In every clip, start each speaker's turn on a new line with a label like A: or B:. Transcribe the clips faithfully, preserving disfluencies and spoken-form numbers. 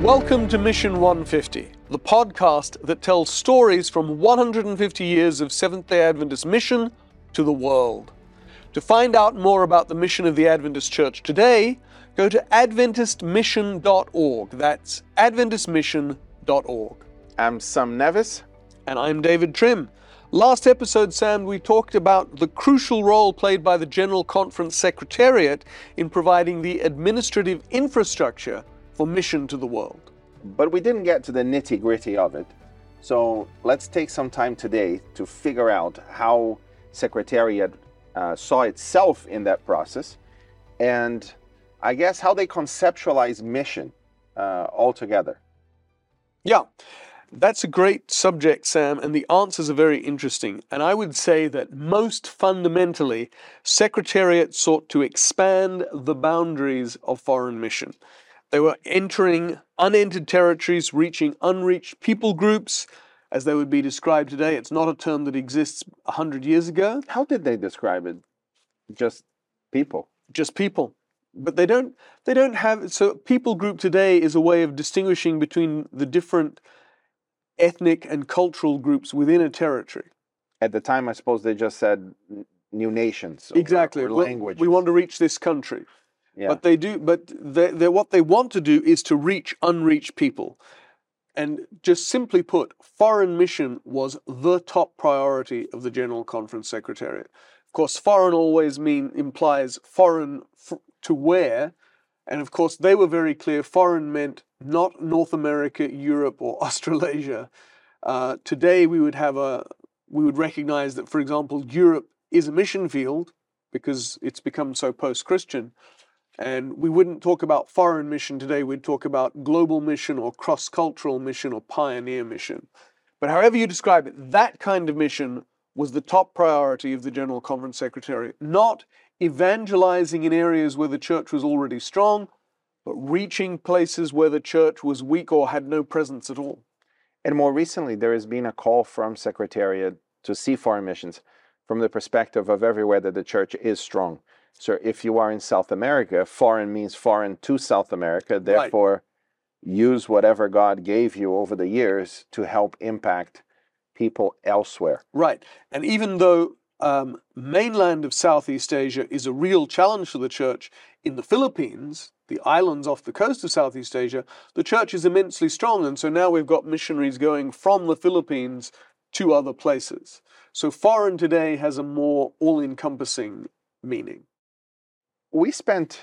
A: Welcome to Mission one hundred fifty, the podcast that tells stories from one hundred fifty years of Seventh-day Adventist mission to the world. To find out more about the mission of the Adventist Church today, go to adventist mission dot org. That's adventist mission dot org.
B: I'm Sam Nevis.
A: And I'm David Trim. Last episode, Sam, we talked about the crucial role played by the General Conference Secretariat in providing the administrative infrastructure for mission to the world.
B: But we didn't get to the nitty-gritty of it. So let's take some time today to figure out how Secretariat uh, saw itself in that process, and I guess how they conceptualize mission uh, altogether.
A: Yeah, that's a great subject, Sam, and the answers are very interesting. And I would say that most fundamentally, Secretariat sought to expand the boundaries of foreign mission. They were entering unentered territories, reaching unreached people groups, as they would be described today. It's not a term that exists one hundred years ago.
B: How did they describe it? Just people.
A: Just people. But they don't, they don't have, so people group today is a way of distinguishing between the different ethnic and cultural groups within a territory.
B: At the time, I suppose they just said new nations. Or,
A: exactly.
B: Or
A: Well,
B: languages.
A: we want to reach this country.
B: Yeah.
A: But they do. But they, they, what they want to do is to reach unreached people, and just simply put, foreign mission was the top priority of the General Conference Secretariat. Of course, foreign always mean implies foreign f- to where, and of course they were very clear. Foreign meant not North America, Europe, or Australasia. Uh, today we would have a we would recognize that, for example, Europe is a mission field because it's become so post-Christian. And we wouldn't talk about foreign mission today, we'd talk about global mission or cross-cultural mission or pioneer mission. But however you describe it, that kind of mission was the top priority of the General Conference Secretariat. Not evangelizing in areas where the church was already strong, but reaching places where the church was weak or had no presence at all.
B: And more recently, there has been a call from Secretariat to see foreign missions from the perspective of everywhere that the church is strong. So if you are in South America, foreign means foreign to South America. Therefore, right. Use whatever God gave you over the years to help impact people elsewhere.
A: Right. And even though um, mainland of Southeast Asia is a real challenge for the church, in the Philippines, the islands off the coast of Southeast Asia, the church is immensely strong. And so now we've got missionaries going from the Philippines to other places. So foreign today has a more all-encompassing meaning.
B: We spent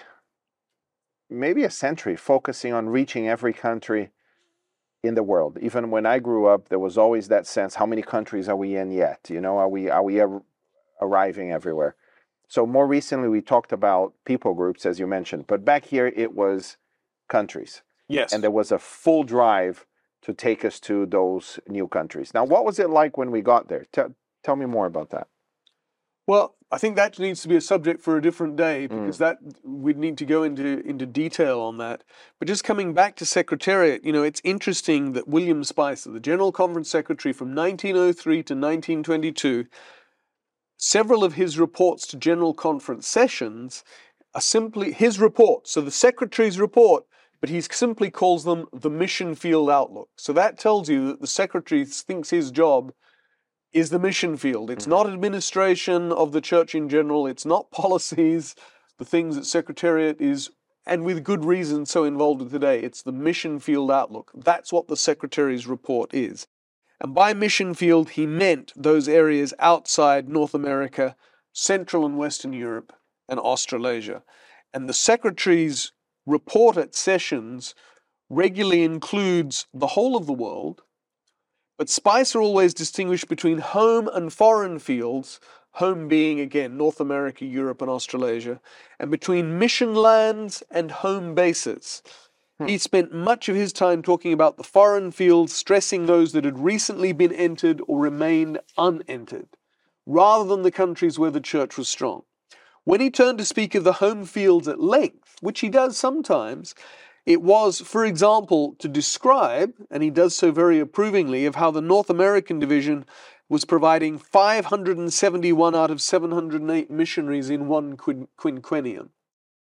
B: maybe a century focusing on reaching every country in the world. Even when I grew up, there was always that sense, how many countries are we in yet? You know, are we are we ar- arriving everywhere? So more recently, we talked about people groups, as you mentioned. But back here, it was countries.
A: Yes.
B: And there was a full drive to take us to those new countries. Now, what was it like when we got there? Tell, tell me more about that.
A: Well, I think that needs to be a subject for a different day, because mm. that we'd need to go into, into detail on that. But just coming back to Secretariat, you know, it's interesting that William Spicer, the General Conference Secretary from nineteen oh three to nineteen twenty-two, several of his reports to General Conference sessions are simply his reports. So the Secretary's report, but he simply calls them the Mission Field Outlook. So that tells you that the Secretary thinks his job is the mission field. It's not administration of the church in general. It's not policies, the things that Secretariat is, and with good reason, so involved with today. It's the mission field outlook. That's what the Secretary's report is. And by mission field, he meant those areas outside North America, Central and Western Europe, and Australasia. And the Secretary's report at sessions regularly includes the whole of the world. But Spicer always distinguished between home and foreign fields, home being, again, North America, Europe, and Australasia, and between mission lands and home bases. Hmm. He spent much of his time talking about the foreign fields, stressing those that had recently been entered or remained unentered, rather than the countries where the church was strong. When he turned to speak of the home fields at length, which he does sometimes, it was, for example, to describe, and he does so very approvingly, of how the North American division was providing five hundred seventy-one out of seven hundred eight missionaries in one quinquennium.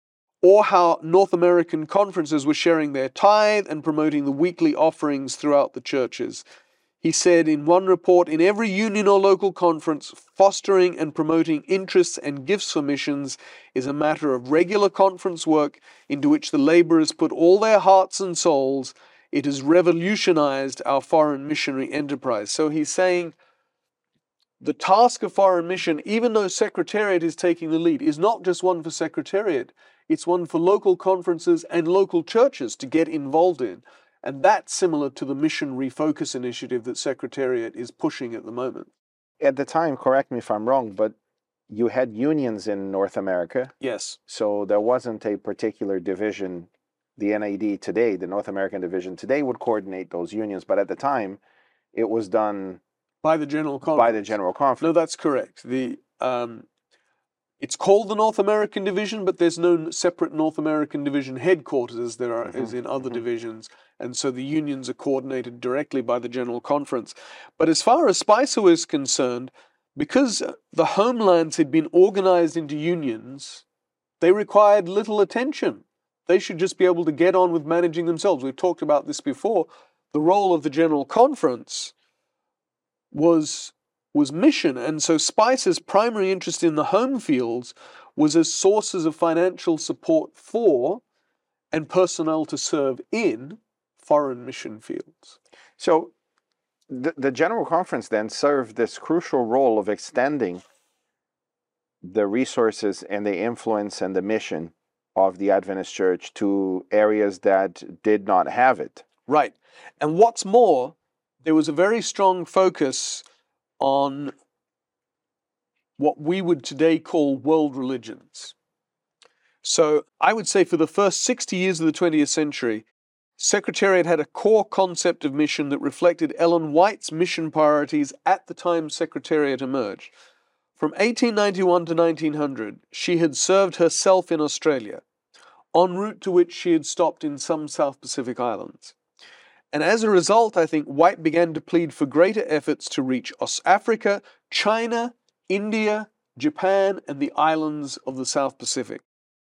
A: or how North American conferences were sharing their tithe and promoting the weekly offerings throughout the churches. He said in one report, in every union or local conference, fostering and promoting interests and gifts for missions is a matter of regular conference work into which the laborers put all their hearts and souls. It has revolutionized our foreign missionary enterprise. So he's saying the task of foreign mission, even though Secretariat is taking the lead, is not just one for Secretariat. It's one for local conferences and local churches to get involved in. And that's similar to the Mission Refocus initiative that Secretariat is pushing at the moment.
B: At the time, correct me if I'm wrong, but you had unions in North America.
A: Yes.
B: So there wasn't a particular division. The N A D today, the North American division today, would coordinate those unions. But at the time, it was done
A: by the General Conference.
B: By the General Conference.
A: No, that's correct. The um, It's called the North American Division, but there's no separate North American Division headquarters as there are
B: Mm-hmm.
A: as in other
B: Mm-hmm.
A: divisions. And so the unions are coordinated directly by the General Conference. But as far as Spicer was concerned, because the homelands had been organized into unions, they required little attention. They should just be able to get on with managing themselves. We've talked about this before. The role of the General Conference was was mission, and so Spicer's primary interest in the home fields was as sources of financial support for and personnel to serve in foreign mission fields.
B: So the, the General Conference then served this crucial role of extending the resources and the influence and the mission of the Adventist Church to areas that did not have it.
A: Right. And what's more, there was a very strong focus on what we would today call world religions. So I would say for the first sixty years of the twentieth century, Secretariat had a core concept of mission that reflected Ellen White's mission priorities at the time Secretariat emerged. From eighteen ninety-one to nineteen hundred, she had served herself in Australia, en route to which she had stopped in some South Pacific islands. And as a result, I think White began to plead for greater efforts to reach Africa, China, India, Japan, and the islands of the South Pacific.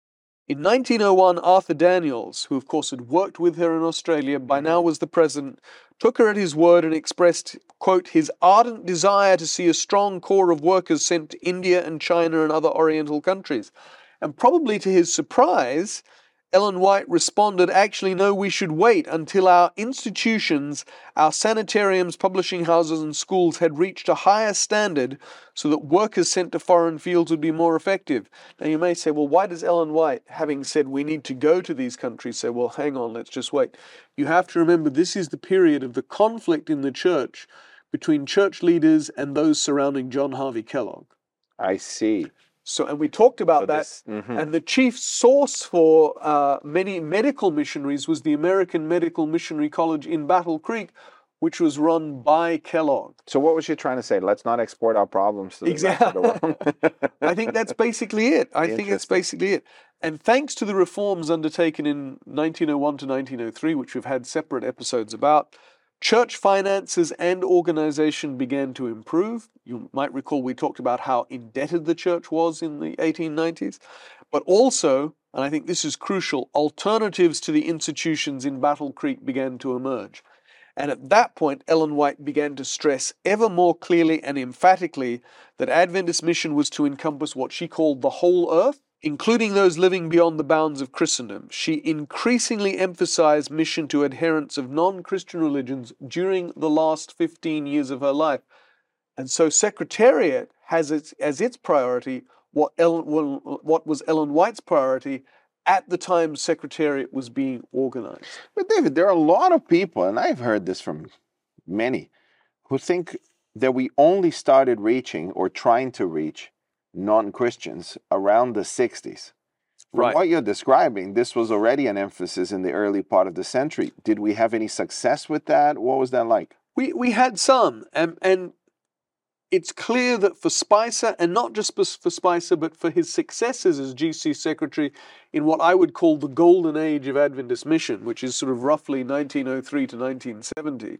A: In nineteen oh one, Arthur Daniels, who of course had worked with her in Australia, by now was the president, took her at his word and expressed, quote, his ardent desire to see a strong corps of workers sent to India and China and other Oriental countries. And probably to his surprise, Ellen White responded, actually, no, we should wait until our institutions, our sanitariums, publishing houses, and schools had reached a higher standard so that workers sent to foreign fields would be more effective. Now, you may say, well, why does Ellen White, having said we need to go to these countries, say, well, hang on, let's just wait? You have to remember this is the period of the conflict in the church between church leaders and those surrounding John Harvey Kellogg.
B: I see.
A: So, and we talked about
B: So
A: that,
B: this- mhm.
A: and the chief source for uh, many medical missionaries was the American Medical Missionary College in Battle Creek, which was run by Kellogg.
B: So what was she trying to say? Let's not export our problems to the rest of the world.
A: I think that's basically it. I think that's
B: Interesting.
A: basically it. And thanks to the reforms undertaken in nineteen oh one to nineteen oh three, which we've had separate episodes about, church finances and organization began to improve. You might recall we talked about how indebted the church was in the eighteen nineties. But also, and I think this is crucial, alternatives to the institutions in Battle Creek began to emerge. And at that point, Ellen White began to stress ever more clearly and emphatically that Adventist mission was to encompass what she called the whole earth, including those living beyond the bounds of Christendom. She increasingly emphasized mission to adherents of non-Christian religions during the last fifteen years of her life. And so Secretariat has its, as its priority what, Ellen, what was Ellen White's priority at the time Secretariat was being organized.
B: But David, there are a lot of people, and I've heard this from many, who think that we only started reaching or trying to reach non-Christians around the sixties. From
A: Right.
B: what you're describing, this was already an emphasis in the early part of the century. Did we have any success with that? What was that like?
A: We we had some, and and it's clear that for Spicer, and not just for for Spicer, but for his successors as G C Secretary in what I would call the golden age of Adventist mission, which is sort of roughly nineteen oh three to nineteen seventy,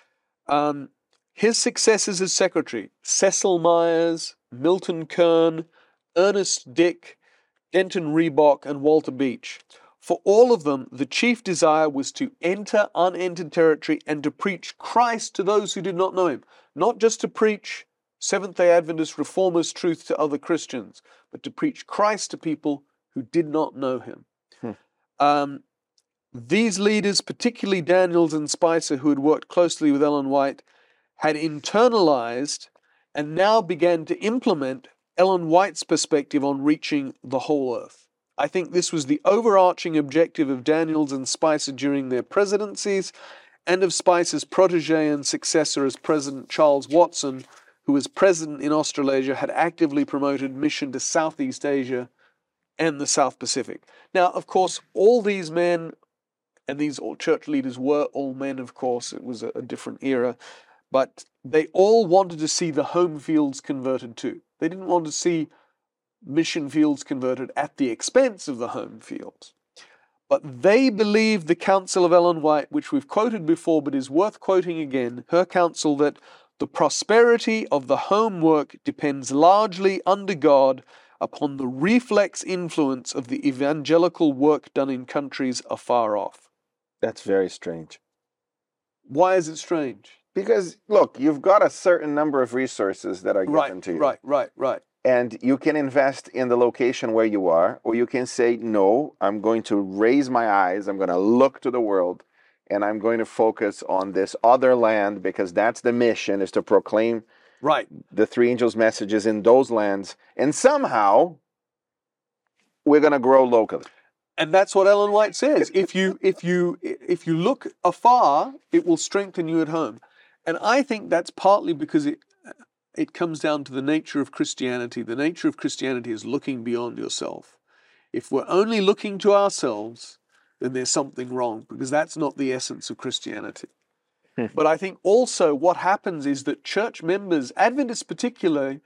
A: um, his successors as Secretary, Cecil Myers, Milton Kern, Ernest Dick, Denton Reebok, and Walter Beach. For all of them, the chief desire was to enter unentered territory and to preach Christ to those who did not know him. Not just to preach Seventh-day Adventist reformist truth to other Christians, but to preach Christ to people who did not know him.
B: Hmm.
A: Um, these leaders, particularly Daniels and Spicer, who had worked closely with Ellen White, had internalized and now began to implement Ellen White's perspective on reaching the whole earth. I think this was the overarching objective of Daniels and Spicer during their presidencies, and of Spicer's protege and successor as President Charles Watson, who was president in Australasia, had actively promoted mission to Southeast Asia and the South Pacific. Now, of course, all these men, and these all church leaders were all men, of course, it was a, a different era, but they all wanted to see the home fields converted too. They didn't want to see mission fields converted at the expense of the home fields. But they believed the counsel of Ellen White, which we've quoted before but is worth quoting again, her counsel that the prosperity of the home work depends largely under God upon the reflex influence of the evangelical work done in countries afar off.
B: That's very strange.
A: Why is it strange?
B: Because, look, you've got a certain number of resources that are given
A: Right,
B: to you.
A: right, right, right.
B: And you can invest in the location where you are, or you can say, no, I'm going to raise my eyes, I'm going to look to the world, and I'm going to focus on this other land because that's the mission, is to proclaim
A: Right.
B: the three angels' messages in those lands. And somehow, we're going to grow locally.
A: And that's what Ellen White says. If you if you if you look afar, it will strengthen you at home. And I think that's partly because it it comes down to the nature of Christianity. The nature of Christianity is looking beyond yourself. If we're only looking to ourselves, then there's something wrong, because that's not the essence of Christianity. But I think also what happens is that church members, Adventists particularly,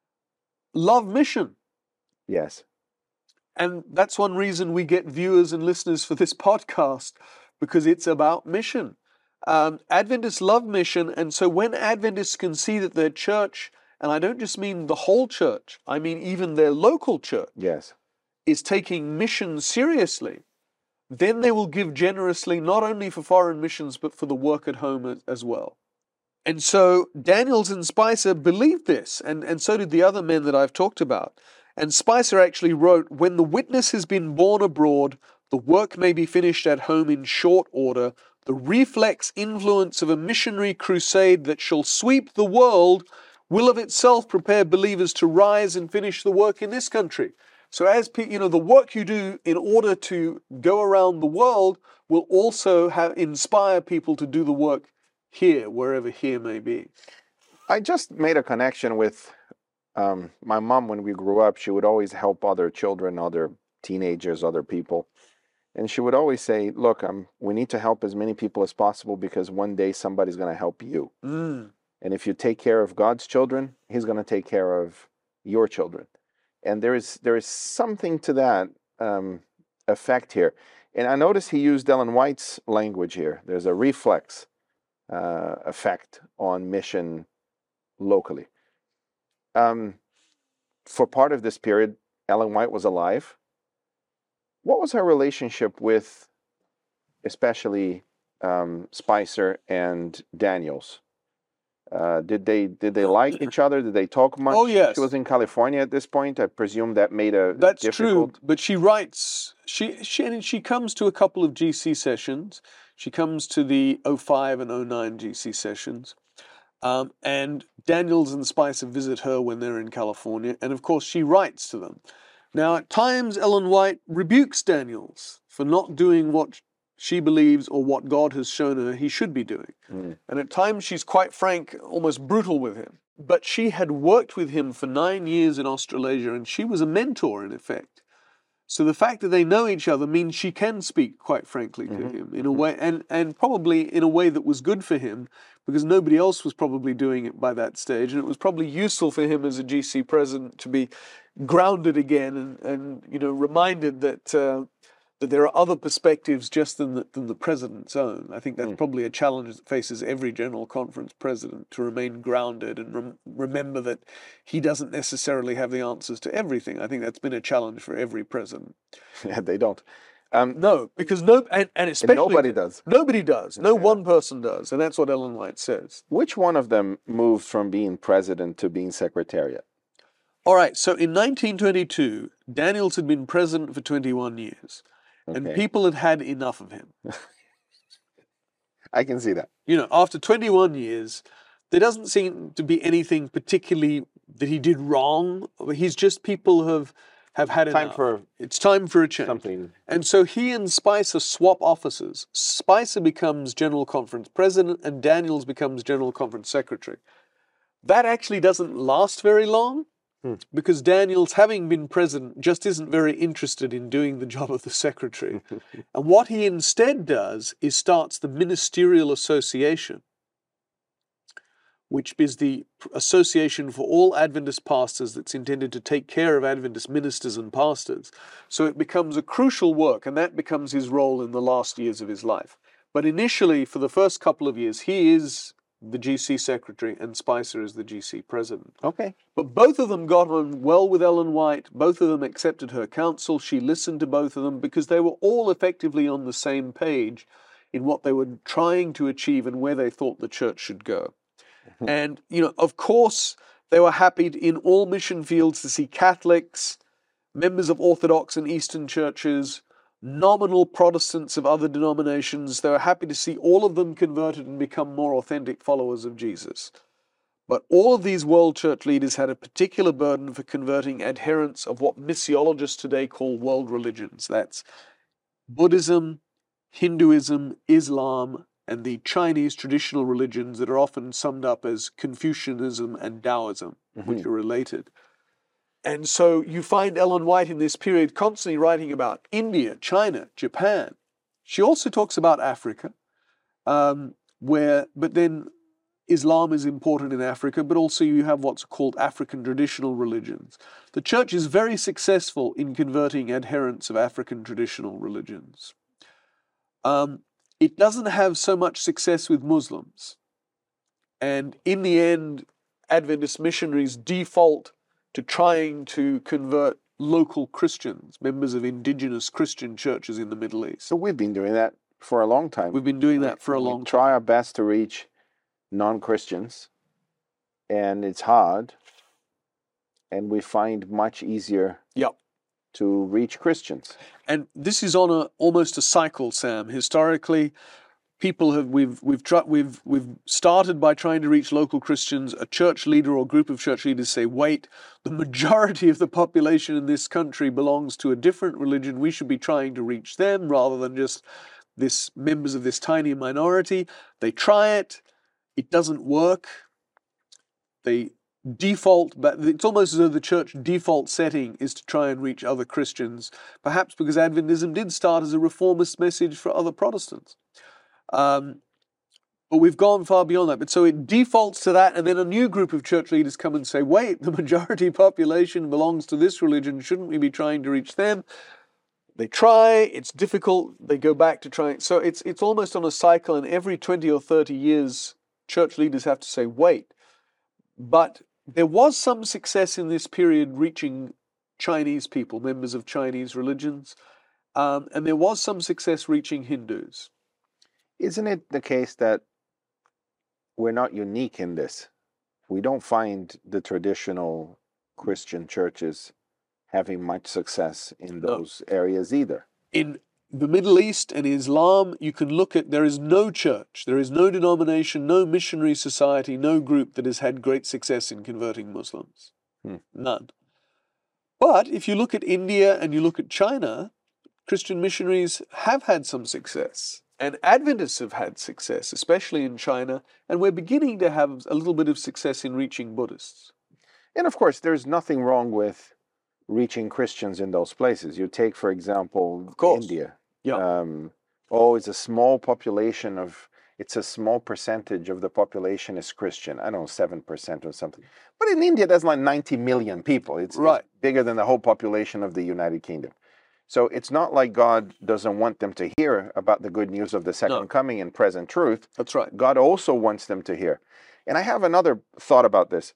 A: love mission.
B: Yes.
A: And that's one reason we get viewers and listeners for this podcast, because it's about mission. Um, Adventists love mission, and so when Adventists can see that their church, and I don't just mean the whole church, I mean even their local church,
B: Yes.
A: is taking mission seriously, then they will give generously not only for foreign missions, but for the work at home as, as well. And so Daniels and Spicer believed this, and, and so did the other men that I've talked about. And Spicer actually wrote, when the witness has been born abroad, the work may be finished at home in short order. The reflex influence of a missionary crusade that shall sweep the world will of itself prepare believers to rise and finish the work in this country. So as you know, the work you do in order to go around the world will also have, inspire people to do the work here, wherever here may be.
B: I just made a connection with um, my mom when we grew up. She would always help other children, other teenagers, other people. And she would always say, look, um, we need to help as many people as possible because one day somebody's going to help you.
A: Mm.
B: And if you take care of God's children, he's going to take care of your children. And there is there is something to that um, effect here. And I noticed he used Ellen White's language here. There's a reflex uh, effect on mission locally. Um, for part of this period, Ellen White was alive. What was her relationship with, especially um, Spicer and Daniels? Uh, did they did they like each other? Did they talk much?
A: Oh, yes.
B: She was in California at this point. I presume that made a
A: That's
B: difficult.
A: true, but she writes, she, she, and she comes to a couple of G C sessions. She comes to the oh five and oh nine G C sessions. Um, and Daniels and Spicer visit her when they're in California. And of course, she writes to them. Now, at times, Ellen White rebukes Daniels for not doing what she believes or what God has shown her he should be doing.
B: Mm.
A: And at times, she's quite frank, almost brutal with him. But she had worked with him for nine years in Australasia, and she was a mentor, in effect. So the fact that they know each other means she can speak quite frankly to
B: Mm-hmm.
A: him in a way, and, and probably in a way that was good for him, because nobody else was probably doing it by that stage, and it was probably useful for him as a G C president to be grounded again and, and you know, reminded that uh, that there are other perspectives just than the, than the president's own. I think that's
B: Mm.
A: probably a challenge that faces every General Conference president, to remain grounded and rem- remember that he doesn't necessarily have the answers to everything. I think that's been a challenge for every president.
B: Yeah, they don't. Um,
A: No, because no, and, and
B: and
A: especially
B: nobody does.
A: nobody does. No
B: Yeah.
A: one person does, and that's what Ellen White says.
B: Which one of them moved from being president to being secretariat?
A: All right, so in nineteen twenty-two, Daniels had been president for twenty-one years, and
B: Okay.
A: people had had enough of him.
B: I can see that.
A: You know, after twenty-one years, there doesn't seem to be anything particularly that he did wrong. He's just, people have have had
B: Time
A: enough.
B: for
A: It's time for a change.
B: something.
A: And so he and Spicer swap offices. Spicer becomes General Conference president, and Daniels becomes General Conference secretary. That actually doesn't last very long,
B: Hmm.
A: because Daniels, having been president, just isn't very interested in doing the job of the secretary. And what he instead does is starts the Ministerial Association, which is the association for all Adventist pastors that's intended to take care of Adventist ministers and pastors. So it becomes a crucial work, and that becomes his role in the last years of his life. But initially, for the first couple of years, he is the G C secretary and Spicer is the G C president.
B: Okay.
A: But both of them got on well with Ellen White. Both of them accepted her counsel. She listened to both of them because they were all effectively on the same page in what they were trying to achieve and where they thought the church should go. And, you know, of course, they were happy in all mission fields to see Catholics, members of Orthodox and Eastern churches, nominal Protestants of other denominations. They were happy to see all of them converted and become more authentic followers of Jesus. But all of these world church leaders had a particular burden for converting adherents of what missiologists today call world religions. That's Buddhism, Hinduism, Islam, and the Chinese traditional religions that are often summed up as Confucianism and Taoism, which are related. And so you find Ellen White in this period constantly writing about India, China, Japan. She also talks about Africa, um, where, but then Islam is important in Africa, but also you have what's called African traditional religions. The church is very successful in converting adherents of African traditional religions. Um, it doesn't have so much success with Muslims. And in the end, Adventist missionaries default to trying to convert local Christians, members of indigenous Christian churches in the Middle East.
B: So we've been doing that for a long time.
A: We've been doing that for a
B: We
A: long time.
B: try our best to reach non-Christians, and it's hard, and we find much easier
A: Yep.
B: to reach Christians.
A: And this is on a almost a cycle, Sam. Historically, people have we've we've tried we've we've started by trying to reach local Christians. A church leader or group of church leaders say, "Wait, the majority of the population in this country belongs to a different religion. We should be trying to reach them rather than just this members of this tiny minority." They try it. It doesn't work. They default, but it's almost as though the church default setting is to try and reach other Christians, perhaps because Adventism did start as a reformist message for other Protestants. Um, but we've gone far beyond that. But so it defaults to that, and then a new group of church leaders come and say, wait, the majority population belongs to this religion. Shouldn't we be trying to reach them? They try, it's difficult, they go back to trying. So it's it's almost on a cycle, and every twenty or thirty years, church leaders have to say, wait. But there was some success in this period reaching Chinese people, members of Chinese religions, um, and there was some success reaching Hindus.
B: Isn't it the case that we're not unique in this? We don't find the traditional Christian churches having much success in
A: No.
B: those areas either.
A: In the Middle East and Islam, you can look at, there is no church, there is no denomination, no missionary society, no group that has had great success in converting Muslims.
B: Hmm.
A: None. But if you look at India and you look at China, Christian missionaries have had some success. And Adventists have had success, especially in China, and we're beginning to have a little bit of success in reaching Buddhists.
B: And of course, there's nothing wrong with reaching Christians in those places. You take, for example,
A: Of course.
B: India.
A: Yeah.
B: Um, oh, it's a small population of, it's a small percentage of the population is Christian. I don't know, seven percent or something. But in India, there's like ninety million people. It's,
A: Right.
B: it's bigger than the whole population of the United Kingdom. So it's not like God doesn't want them to hear about the good news of the second
A: No.
B: coming and present truth.
A: That's right.
B: God also wants them to hear. And I have another thought about this.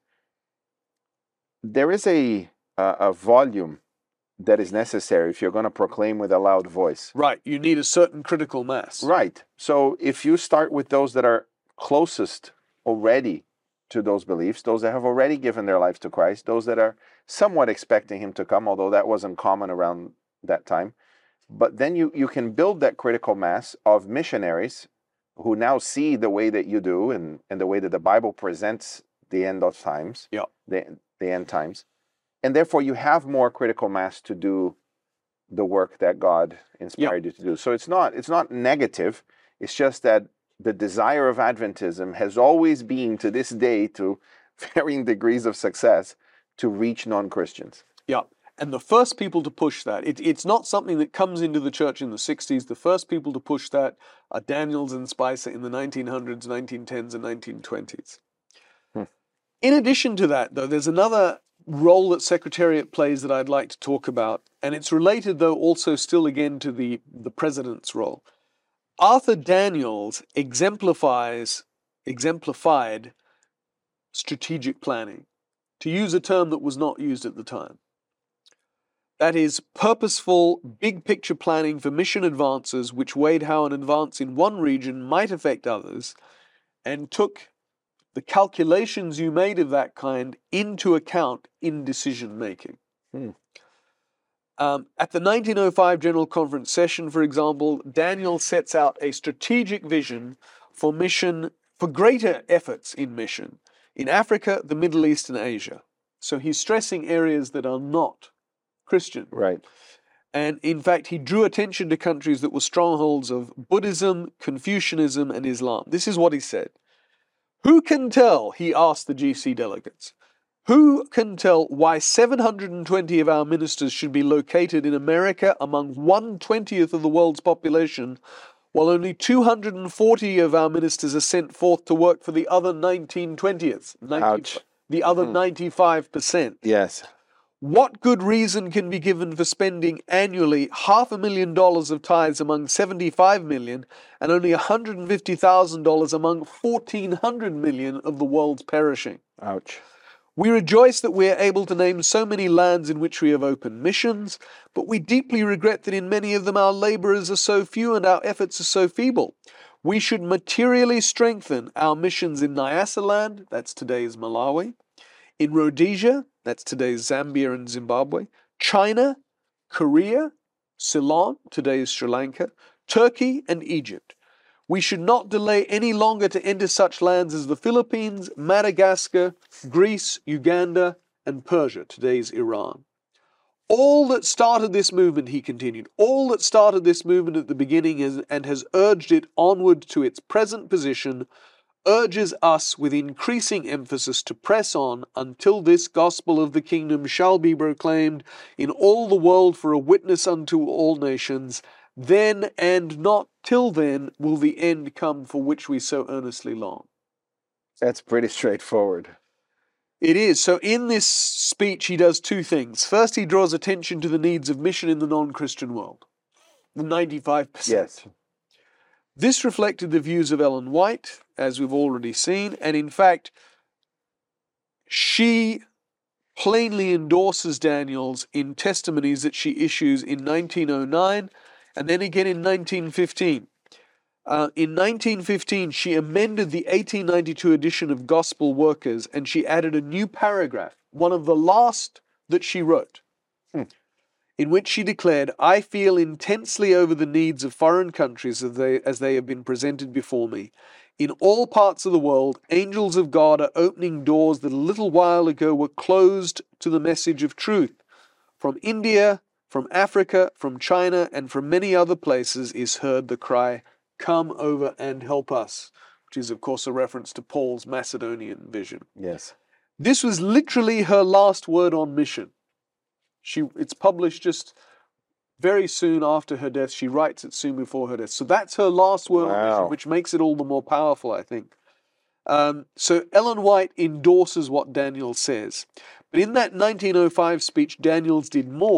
B: There is a a, a volume that is necessary if you're going to proclaim with a loud voice.
A: Right. You need a certain critical mass.
B: Right. So if you start with those that are closest already to those beliefs, those that have already given their lives to Christ, those that are somewhat expecting him to come, although that wasn't common around that time. But then you, you can build that critical mass of missionaries who now see the way that you do and, and the way that the Bible presents the end of times,
A: Yeah.
B: the, the end times. And therefore you have more critical mass to do the work that God inspired you to do. So it's not it's not negative. It's just that the desire of Adventism has always been, to this day, to varying degrees of success, to reach non-Christians.
A: Yeah. And the first people to push that, it, it's not something that comes into the church in the sixties. The first people to push that are Daniels and Spicer in the nineteen hundreds, nineteen tens, and nineteen twenties.
B: Hmm.
A: In addition to that, though, there's another role that Secretariat plays that I'd like to talk about, and it's related, though, also still again to the, the president's role. Arthur Daniels exemplifies, exemplified strategic planning, to use a term that was not used at the time. That is purposeful, big-picture planning for mission advances which weighed how an advance in one region might affect others, and took the calculations you made of that kind into account in decision-making.
B: Hmm.
A: Um, at the nineteen oh five General Conference session, for example, Daniel sets out a strategic vision for mission, for greater efforts in mission in Africa, the Middle East, and Asia. So he's stressing areas that are not Christian.
B: Right.
A: And in fact, he drew attention to countries that were strongholds of Buddhism, Confucianism, and Islam. This is what he said. Who can tell, he asked the G C delegates, who can tell why seven hundred twenty of our ministers should be located in America among one twentieth of the world's population, while only two hundred forty of our ministers are sent forth to work for the other nineteen twentieths,
B: Ouch.
A: the other
B: Mhm.
A: ninety-five percent?
B: Yes.
A: What good reason can be given for spending annually half a million dollars of tithes among seventy-five million and only one hundred fifty thousand dollars among fourteen hundred million of the world's perishing?
B: Ouch.
A: We rejoice that we are able to name so many lands in which we have opened missions, but we deeply regret that in many of them our laborers are so few and our efforts are so feeble. We should materially strengthen our missions in Nyasaland, that's today's Malawi, in Rhodesia, that's today's Zambia and Zimbabwe, China, Korea, Ceylon, today's Sri Lanka, Turkey, and Egypt. We should not delay any longer to enter such lands as the Philippines, Madagascar, Greece, Uganda, and Persia, today's Iran. All that started this movement, he continued, all that started this movement at the beginning is, and has urged it onward to its present position, urges us with increasing emphasis to press on until this gospel of the kingdom shall be proclaimed in all the world for a witness unto all nations. Then and not till then will the end come for which we so earnestly long.
B: That's pretty straightforward.
A: It is. So in this speech, he does two things. First, he draws attention to the needs of mission in the non-Christian world, the ninety-five percent.
B: Yes.
A: This reflected the views of Ellen White, as we've already seen, and in fact, she plainly endorses Daniels in testimonies that she issues in nineteen oh nine and then again in nineteen fifteen. Uh, in nineteen fifteen, she amended the eighteen ninety-two edition of Gospel Workers, and she added a new paragraph, one of the last that she wrote,
B: Hmm.
A: in which she declared, I feel intensely over the needs of foreign countries as they, as they have been presented before me. In all parts of the world, angels of God are opening doors that a little while ago were closed to the message of truth. From India, from Africa, from China, and from many other places is heard the cry, come over and help us, which is, of course, a reference to Paul's Macedonian vision.
B: Yes.
A: This was literally her last word on mission. She, it's published just very soon after her death. She writes it soon before her death. So that's her last word on
B: Wow.
A: mission, which makes it all the more powerful, I think. Um, so Ellen White endorses what Daniels says. But in that nineteen oh five speech, Daniels did more.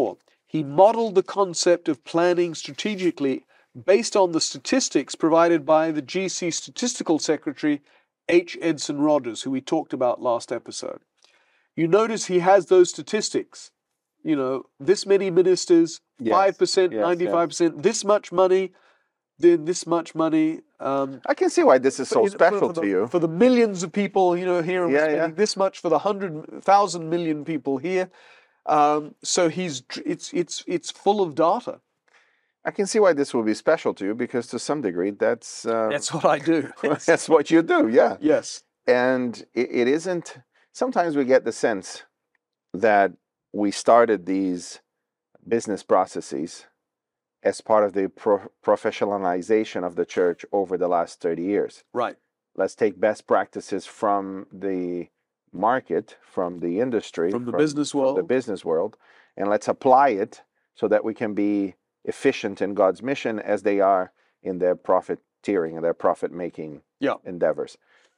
A: he modeled the concept of planning strategically based on the statistics provided by the G C Statistical Secretary, H. Edson Rogers, who we talked about last episode. You notice he has those statistics. You know, this many ministers,
B: Yes,
A: five percent,
B: yes,
A: ninety-five percent, this much money, then this much money. Um,
B: I can see why this is so
A: for- for-
B: special
A: for
B: to
A: the,
B: you.
A: For the millions of people, you know, here, and we're
B: Yeah, yeah.
A: spending this much for the hundred thousand million people here. Um, so he's dr- it's it's it's full of data.
B: I can see why this will be special to you because to some degree that's uh,
A: That's what I do.
B: that's what you do. Yeah.
A: Yes.
B: And it, it isn't, sometimes we get the sense that we started these business processes as part of the pro- professionalization of the church over the last thirty years.
A: Right.
B: Let's take best practices from the market, from the industry,
A: From the business
B: from the
A: world.
B: business world, and let's apply it so that we can be efficient in God's mission as they are in their profiteering and their profit-making
A: Yeah.
B: endeavors.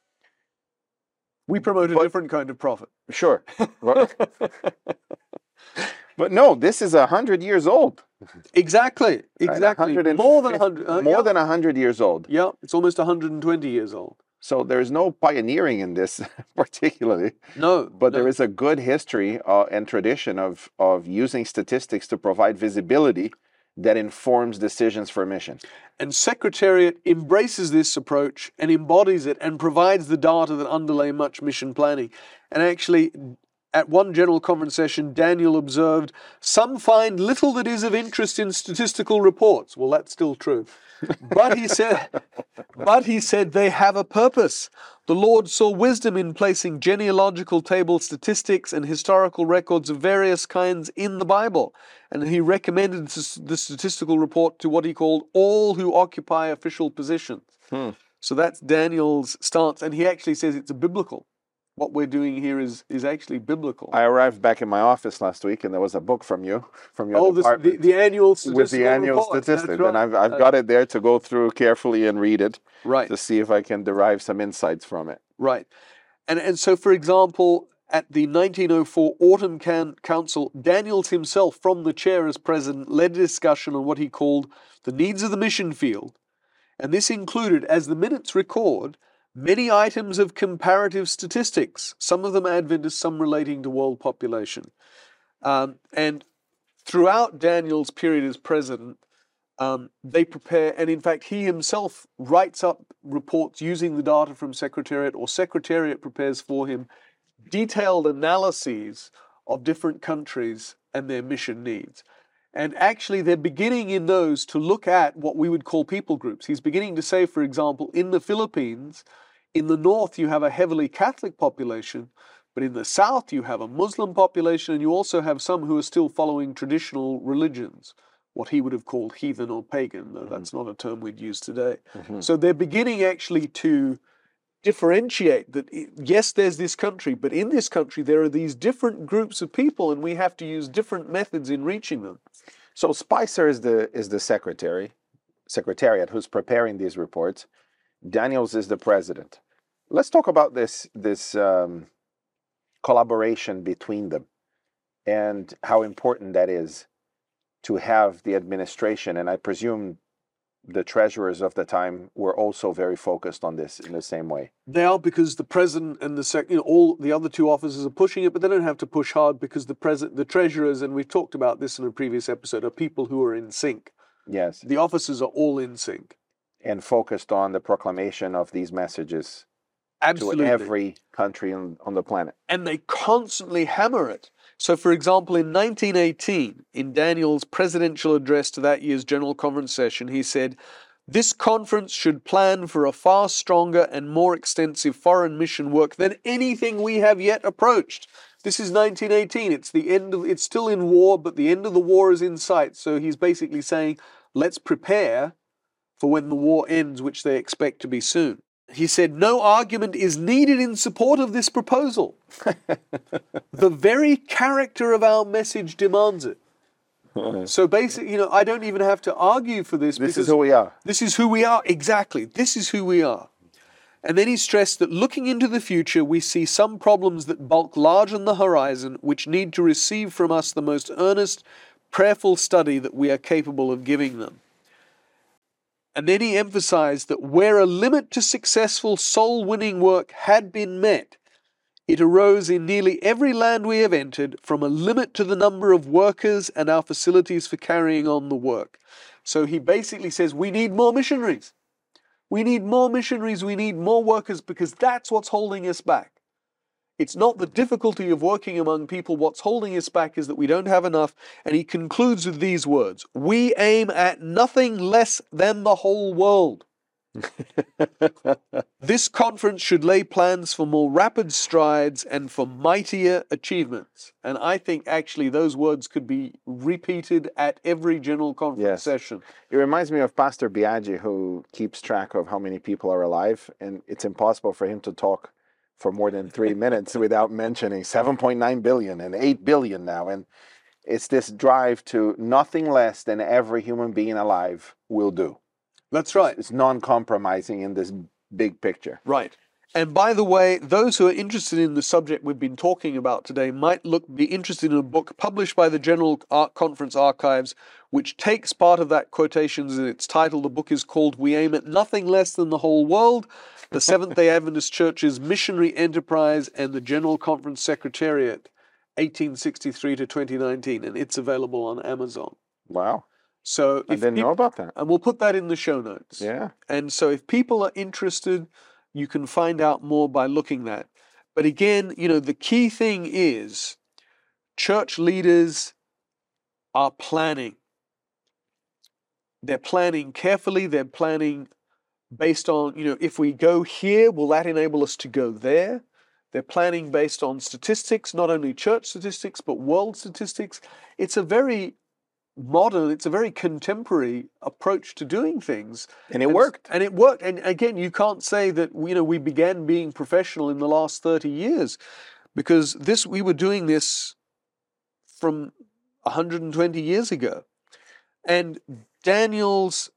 A: We promote a
B: But-
A: different kind of profit.
B: Sure. Well, but no, this is a hundred years old.
A: Exactly.
B: right?
A: Exactly.
B: one hundred
A: More than
B: fifty
A: a hundred. Uh,
B: more
A: yeah.
B: than a hundred years old.
A: Yeah, it's almost one hundred twenty years old.
B: So there's no pioneering in this particularly,
A: No,
B: but
A: no.
B: there is a good history uh, and tradition of of using statistics to provide visibility that informs decisions for mission.
A: And Secretariat embraces this approach and embodies it and provides the data that underlay much mission planning. And actually, at one General Conference session, Daniel observed, some find little that is of interest in statistical reports. Well, that's still true. But he said, but he said they have a purpose. The Lord saw wisdom in placing genealogical table statistics and historical records of various kinds in the Bible. And he recommended this- the statistical report to what he called all who occupy official positions.
B: Hmm.
A: So that's Daniel's stance. And he actually says it's a biblical. What we're doing here is, is actually biblical.
B: I arrived back in my office last week, and there was a book from you, from your
A: oh, this,
B: department,
A: the, the annual statistical
B: with the annual
A: report. That's
B: statistics,
A: right.
B: and I've I've
A: Uh,
B: got it there to go through carefully and read it
A: Right.
B: to see if I can derive some insights from it.
A: Right. And and so, for example, at the nineteen oh four Autumn Can- Council, Daniels himself, from the chair as president, led a discussion on what he called the needs of the mission field. And this included, as the minutes record, many items of comparative statistics, some of them Adventist, some relating to world population. Um, and throughout Daniel's period as president, Um, they prepare, and in fact, he himself writes up reports using the data from Secretariat, or Secretariat prepares for him detailed analyses of different countries and their mission needs. And actually, they're beginning in those to look at what we would call people groups. He's beginning to say, for example, in the Philippines, in the north, you have a heavily Catholic population, but in the south, you have a Muslim population, and you also have some who are still following traditional religions, what he would have called heathen or pagan, though that's not a term we'd use today.
B: Mhm.
A: So they're beginning actually to differentiate that, i- yes, there's this country, but in this country there are these different groups of people, and we have to use different methods in reaching them.
B: So Spicer is the is the secretary, secretariat who's preparing these reports. Daniels is the president. Let's talk about this this um, collaboration between them and how important that is to have the administration. And I presume the treasurers of the time were also very focused on this in the same way.
A: They are, because the president and the sec, you know, all the other two officers are pushing it, but they don't have to push hard because the president, the treasurers, and we've talked about this in a previous episode, are people who are in sync.
B: Yes,
A: The officers are all in sync.
B: and focused on the proclamation of these messages
A: Absolutely.
B: to every country on, on the planet.
A: And they constantly hammer it. So, for example, in nineteen eighteen, in Daniel's presidential address to that year's General Conference session, he said, "This conference should plan for a far stronger and more extensive foreign mission work than anything we have yet approached." This is nineteen eighteen. It's the end of, it's still in war, but the end of the war is in sight. So he's basically saying, let's prepare for when the war ends, which they expect to be soon. He said, no argument is needed in support of this proposal. The very character of our message demands it. So basically, you know, I don't even have to argue for this.
B: This is
A: because
B: who we are.
A: This is who we are. Exactly. This is who we are. And then he stressed that looking into the future, we see some problems that bulk large on the horizon, which need to receive from us the most earnest, prayerful study that we are capable of giving them. And then he emphasized that where a limit to successful soul-winning work had been met, it arose in nearly every land we have entered from a limit to the number of workers and our facilities for carrying on the work. So he basically says we need more missionaries. We need more missionaries, we need more workers, because that's what's holding us back. It's not the difficulty of working among people. What's holding us back is that we don't have enough. And he concludes with these words: we aim at nothing less than the whole world. This conference should lay plans for more rapid strides and for mightier achievements. And I think actually those words could be repeated at every general conference
B: Yes.
A: session.
B: It reminds me of Pastor Biaggi, who keeps track of how many people are alive, and it's impossible for him to talk for more than three minutes without mentioning seven point nine billion and eight billion now. And it's this drive to nothing less than every human being alive will do.
A: That's right.
B: It's non-compromising in this big picture.
A: Right. And by the way, those who are interested in the subject we've been talking about today might look be interested in a book published by the General Ar- Conference Archives, which takes part of that quotations in its title. The book is called We Aim at Nothing Less Than the Whole World, the Seventh-day Adventist Church's Missionary Enterprise and the General Conference Secretariat, eighteen sixty-three to twenty nineteen, and it's available on Amazon.
B: Wow.
A: So
B: I
A: if
B: didn't
A: peop-
B: know about that.
A: And we'll put that in the show notes.
B: Yeah.
A: And so if people are interested, you can find out more by looking that. But again, you know, the key thing is church leaders are planning. They're planning carefully. They're planning based on, you know, if we go here, will that enable us to go there? They're planning based on statistics, not only church statistics, but world statistics. It's a very modern, it's a very contemporary approach to doing things.
B: And it worked.
A: And it worked. And again, you can't say that, you know, we began being professional in the last thirty years, because this, we were doing this from one hundred twenty years ago. And Daniel's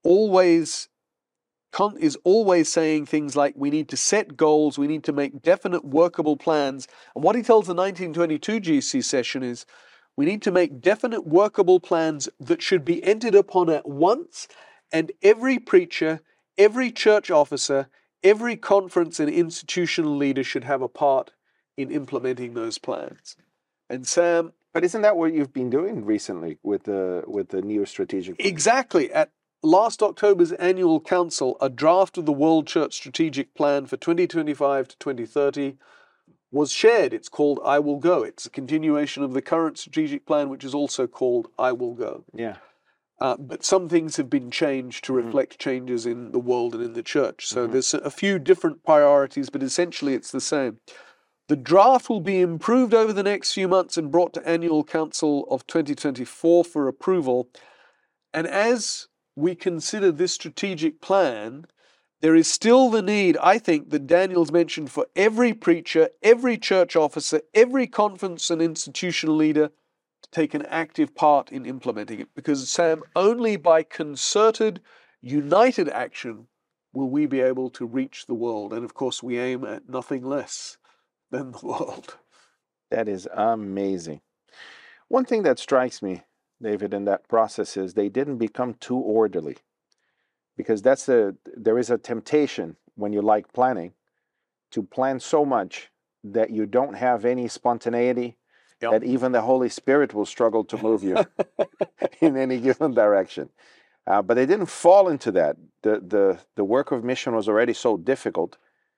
A: always con- is always saying things like, we need to set goals, we need to make definite workable plans. And what he tells the nineteen twenty-two G C session is, we need to make definite workable plans that should be entered upon at once, and every preacher, every church officer, every conference and institutional leader should have a part in implementing those plans. And Sam,
B: But isn't that what you've been doing recently with the with the Neo Strategic Plan?
A: exactly, at last October's annual council, a draft of the World Church Strategic Plan for twenty twenty-five to twenty thirty was shared. It's called I Will Go. It's a continuation of the current strategic plan, which is also called I Will Go.
B: Yeah.
A: Uh, but some things have been changed to reflect changes in the world and in the church. So
B: Mhm.
A: there's a few different priorities, but essentially it's the same. The draft will be improved over the next few months and brought to annual council of twenty twenty-four for approval. And as we consider this strategic plan, there is still the need, I think, that Daniel's mentioned for every preacher, every church officer, every conference and institutional leader to take an active part in implementing it. Because, Sam, only by concerted, united action will we be able to reach the world. And of course, we aim at nothing less than the world.
B: That is amazing. One thing that strikes me, David, in that process is they didn't become too orderly. Because that's a, there is a temptation when you like planning to plan so much that you don't have any spontaneity,
A: Yep.
B: that even the Holy Spirit will struggle to move you in any given direction. Uh, but they didn't fall into that. The, the, the work of mission was already so difficult,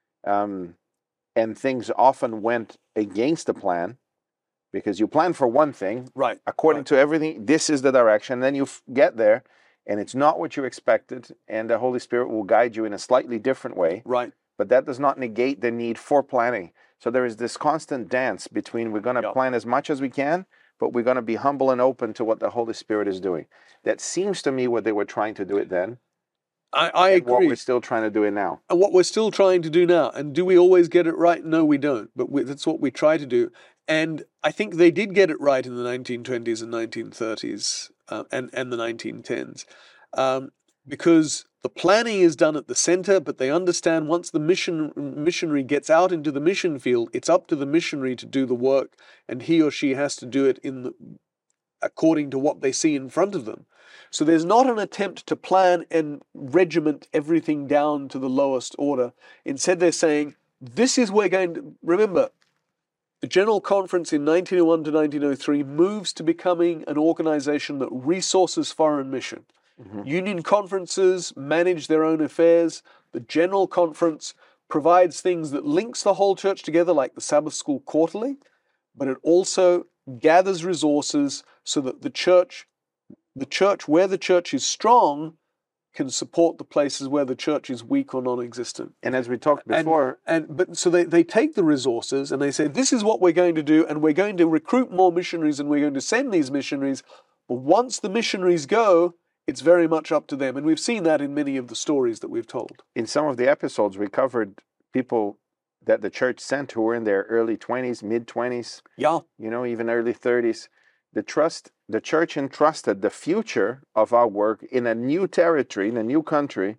B: um, and things often went against the plan, because you plan for one thing,
A: Right.
B: according
A: right.
B: to everything, this is the direction, then you f- get there, and it's not what you expected, and the Holy Spirit will guide you in a slightly different way,
A: Right.
B: but that does not negate the need for planning. So there is this constant dance between we're going to
A: Yep.
B: plan as much as we can, but we're going to be humble and open to what the Holy Spirit is doing. That seems to me what they were trying to do it then,
A: I, I
B: and what
A: agree.
B: we're still trying to do it now.
A: And what we're still trying to do now. And do we always get it right? No, we don't. But we, that's what we try to do. And I think they did get it right in the nineteen twenties and nineteen thirties uh, and, and the nineteen tens. Um, because the planning is done at the center, but they understand once the mission missionary gets out into the mission field, it's up to the missionary to do the work, and he or she has to do it in the according to what they see in front of them. So there's not an attempt to plan and regiment everything down to the lowest order. Instead, they're saying, this is we're going to, remember, the General Conference in nineteen oh one to nineteen oh three moves to becoming an organization that resources foreign mission. Mm-hmm. Union conferences manage their own affairs. The General Conference provides things that links the whole church together, like the Sabbath School Quarterly, but it also gathers resources so that the church, the church where the church is strong, can support the places where the church is weak or non-existent.
B: And as we talked before...
A: And, and but so they, they take the resources and they say, this is what we're going to do, and we're going to recruit more missionaries and we're going to send these missionaries. But once the missionaries go, it's very much up to them. And we've seen that in many of the stories that we've told.
B: In some of the episodes, we covered people that the church sent who were in their early twenties, mid-twenties,
A: yeah,
B: you know, even early thirties. The trust, the church entrusted the future of our work in a new territory, in a new country,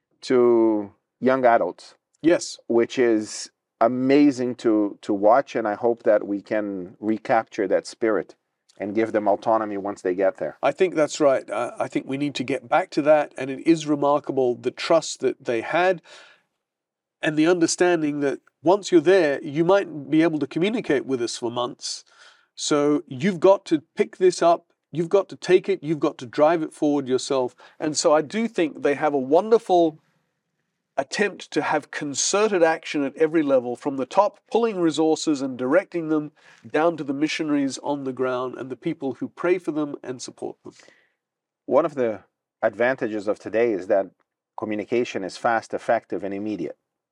B: to young adults.
A: Yes.
B: Which is amazing to, to watch, and I hope that we can recapture that spirit and give them autonomy once they get there.
A: I think that's right. Uh, I think we need to get back to that, and it is remarkable the trust that they had and the understanding that once you're there, you might be able to communicate with us for months. So you've got to pick this up, you've got to take it, you've got to drive it forward yourself. And so I do think they have a wonderful attempt to have concerted action at every level, from the top, pulling resources and directing them, down to the missionaries on the ground and the people who pray for them and support them.
B: One of the advantages of today is that communication is fast, effective, and immediate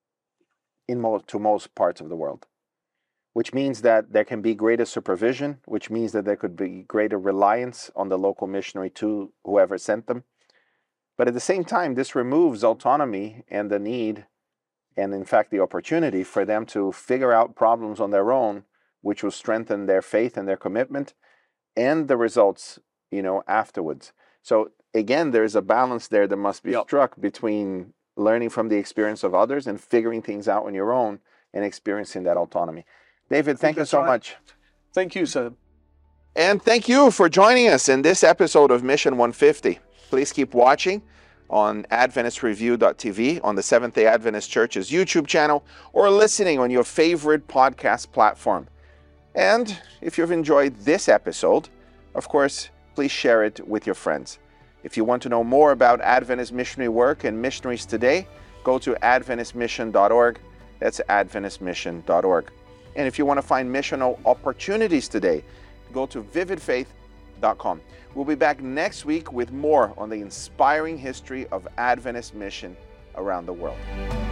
B: in most, to most parts of the world, which means that there can be greater supervision, which means that there could be greater reliance on the local missionary to whoever sent them. But at the same time, this removes autonomy and the need, and in fact the opportunity for them to figure out problems on their own, which will strengthen their faith and their commitment and the results, you know, afterwards. So again, there's a balance there that must be yep. struck between learning from the experience of others and figuring things out on your own and experiencing that autonomy. David, thank you so
A: right.
B: much.
A: Thank you, Sam.
B: And thank you for joining us in this episode of Mission one fifty. Please keep watching on Adventist Review dot T V, on the Seventh-day Adventist Church's YouTube channel, or listening on your favorite podcast platform. And if you've enjoyed this episode, of course, please share it with your friends. If you want to know more about Adventist missionary work and missionaries today, go to adventist mission dot org. That's adventist mission dot org. And if you want to find missional opportunities today, go to vivid faith dot com. We'll be back next week with more on the inspiring history of Adventist mission around the world.